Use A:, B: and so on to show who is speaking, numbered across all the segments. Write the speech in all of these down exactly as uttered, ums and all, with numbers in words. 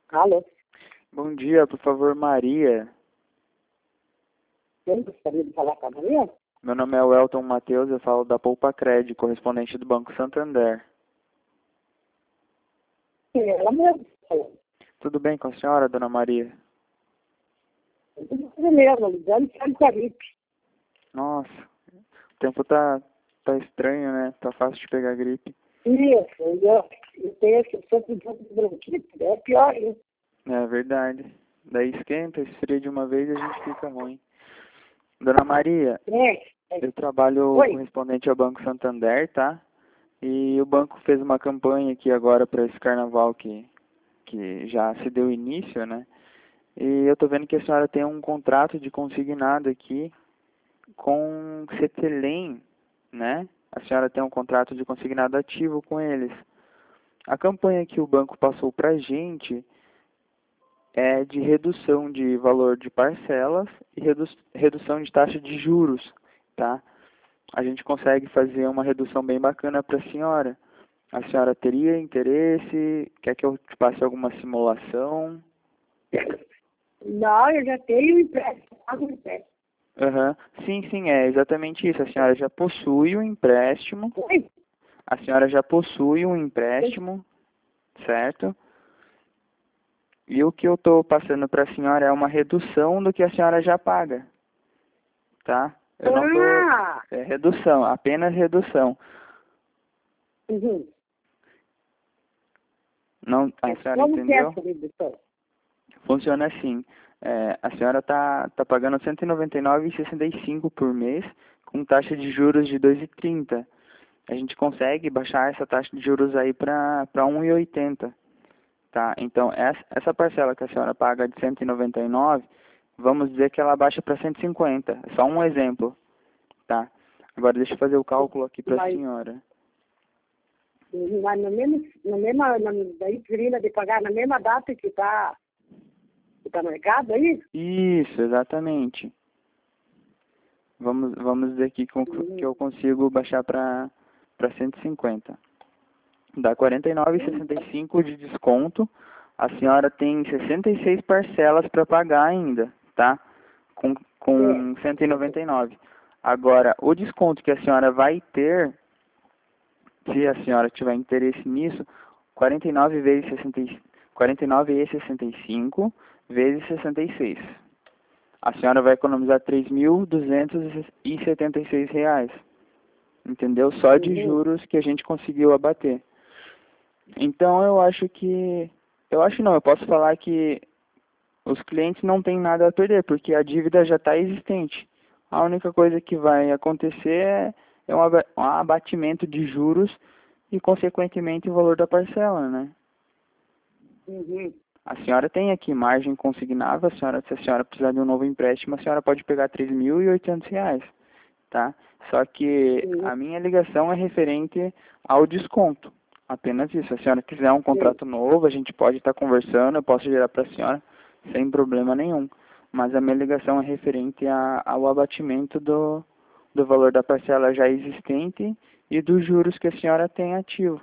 A: Alô?
B: Bom dia, por favor, Maria.
A: Eu gostaria de falar com a Maria?
B: Meu nome é Welton Matheus, eu falo da Poupa Cred, correspondente do Banco Santander.
A: Sim, ela mesmo.
B: Tudo bem com a senhora, dona Maria?
A: Tudo mesmo, ligando sabe com a gripe.
B: Nossa, o tempo tá, tá estranho, né? Tá fácil de pegar gripe.
A: Isso, eu, eu tenho esse sempre um pouco de bronquite, é pior, hein?
B: É verdade. Daí esquenta, esfria de uma vez e a gente fica ruim. Dona Maria,
A: É, é.
B: eu trabalho
A: Oi?
B: correspondente ao Banco Santander, tá? E o banco fez uma campanha aqui agora para esse carnaval que, que já se deu início, né? E eu tô vendo que a senhora tem um contrato de consignado aqui com Cetelem, né? A senhora tem um contrato de consignado ativo com eles. A campanha que o banco passou para a gente é de redução de valor de parcelas e redu redução de taxa de juros, tá? A gente consegue fazer uma redução bem bacana para a senhora. A senhora teria interesse? Quer que eu te passe alguma simulação?
A: Não, eu já tenho um empréstimo, pago um empréstimo.
B: Aham. Sim, sim, é exatamente isso. A senhora já possui o empréstimo.
A: Oi?
B: A senhora já possui um empréstimo, certo? E o que eu estou passando para a senhora é uma redução do que a senhora já paga, tá? Eu não estou...
A: Ah!
B: É redução, apenas redução.
A: Uhum.
B: Não, a senhora
A: Como que é
B: entendeu?
A: essa redução?
B: Funciona assim. É, a senhora está tá pagando cento e noventa e nove reais e sessenta e cinco centavos por mês, com taxa de juros de dois vírgula trinta. A gente consegue baixar essa taxa de juros aí para um vírgula oitenta. Tá? Então, essa, essa parcela que a senhora paga de cento e noventa e nove, vamos dizer que ela baixa para cento e cinquenta. É só um exemplo. Tá? Agora, deixa eu fazer o cálculo aqui para a
A: Mas,
B: senhora.
A: mas no mesmo, no mesma, na, daí seria de pagar na mesma data que está que tá marcado aí?
B: Isso, exatamente. Vamos, vamos dizer aqui com- que eu consigo baixar para para cento e cinquenta. Dá quarenta e nove reais e sessenta e cinco centavos de desconto. A senhora tem sessenta e seis parcelas para pagar ainda, tá? Com,
A: É.
B: com cento e noventa e nove. Agora, o desconto que a senhora vai ter, se a senhora tiver interesse nisso, quarenta e nove vezes sessenta e, quarenta e nove e sessenta e cinco vezes sessenta e seis. A senhora vai economizar três mil duzentos e setenta e seis reais. Entendeu? Só de
A: Uhum.
B: juros que a gente conseguiu abater. Então eu acho que, eu acho não, eu posso falar que os clientes não têm nada a perder, porque a dívida já está existente. A única coisa que vai acontecer é, é um aba- um abatimento de juros e, consequentemente, o valor da parcela, né?
A: Uhum.
B: A senhora tem aqui margem consignável, a senhora, se a senhora precisar de um novo empréstimo, a senhora pode pegar três mil e oitocentos reais, tá? Só que
A: Uhum.
B: a minha ligação é referente ao desconto. Apenas isso. Se a senhora quiser um
A: Sim.
B: contrato novo, a gente pode estar conversando, eu posso gerar para a senhora sem problema nenhum. Mas a minha ligação é referente a, ao abatimento do, do valor da parcela já existente e dos juros que a senhora tem ativo.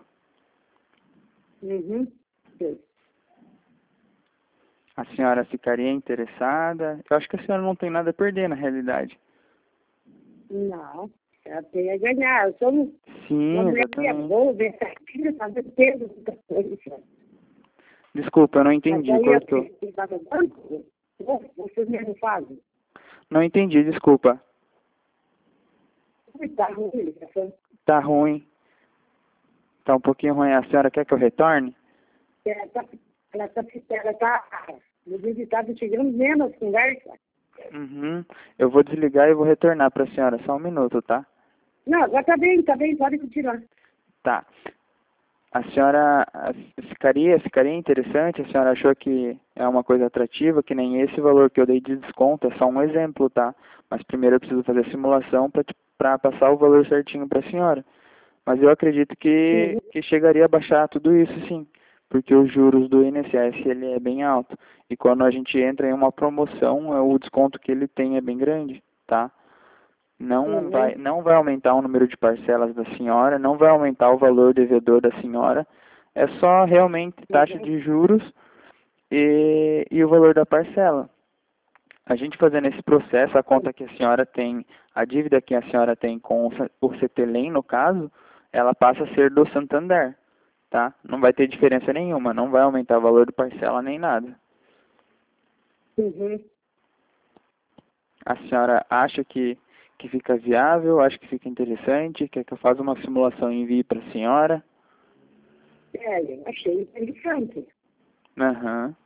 A: Uhum. Sim.
B: A senhora ficaria interessada? Eu acho que a senhora não tem nada a perder na realidade.
A: Não, eu tenho a ganhar. Eu sou um- uma
B: Sim,
A: mulher que é
B: exatamente.
A: boa, versátil, fazer peso muita coisa.
B: Desculpa, eu não
A: Mas
B: entendi,
A: aí eu
B: cortou.
A: tenho que estar no banco, né? Vocês mesmo fazem.
B: Não entendi, desculpa.
A: Está ruim, ligação.
B: Tá ruim. Tá um pouquinho ruim. A senhora quer que eu retorne?
A: Ela está, ela está, ela está, no dia de estava chegando menos conversa.
B: Uhum. Eu vou desligar e vou retornar para a senhora. Só um minuto, tá?
A: Não, agora está bem, está bem, pode continuar.
B: Tá. A senhora ah, ficaria, ficaria interessante? A senhora achou que é uma coisa atrativa, que nem esse valor que eu dei de desconto, é só um exemplo, tá? Mas primeiro eu preciso fazer a simulação para passar o valor certinho para a senhora. Mas eu acredito que,
A: Uhum.
B: que chegaria a baixar tudo isso, sim. Porque os juros do I N S S ele é bem alto. E quando a gente entra em uma promoção, é, o desconto que ele tem é bem grande, tá? Não vai,
A: Uhum.
B: não vai aumentar o número de parcelas da senhora, não vai aumentar o valor devedor da senhora. É só realmente taxa
A: Uhum.
B: de juros e, e o valor da parcela. A gente fazendo esse processo, a conta que a senhora tem, a dívida que a senhora tem com o Cetelem, no caso, ela passa a ser do Santander, tá? Não vai ter diferença nenhuma, não vai aumentar o valor de parcela nem nada.
A: Uhum.
B: A senhora acha que, que fica viável, acha que fica interessante, quer que eu faça uma simulação e envie para a senhora?
A: É, eu achei interessante.
B: Aham.